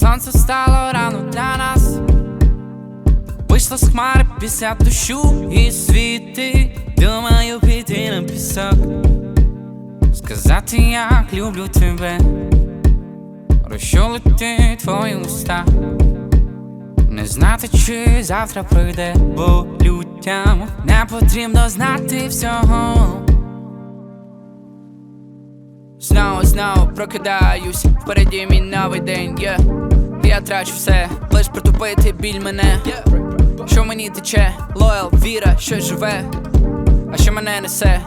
Сонце стало рано для нас, вийшло з хмари після дощу і світи. Думаю, піти на пісок, сказати, як люблю тебе, розчулити твої уста, не знати, чи завтра пройде, бо людям не потрібно знати всього. Знову прокидаюсь, впереді мій новий день, Я трачу все, лиш притупити біль мене. Що мені тече, лоял, віра, що живе, а що мене несе.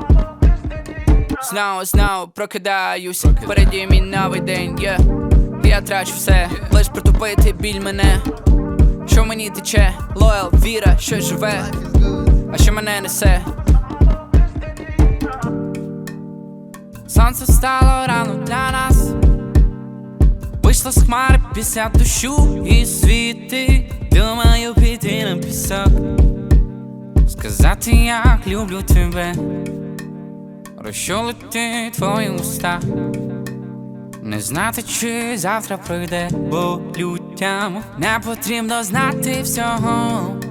Знову прокидаюсь, впереді мій новий день, Я трачу все, лиш притупити біль мене. Що мені тече, лоял, віра, що живе, а що мене несе. Сонце стало рано для нас, вийшло з хмари після дощу і світи. Думаю, піти на пісок, сказати, як люблю тебе, розчулити твої уста, не знати, чи завтра пройде, бо людям не потрібно знати всього.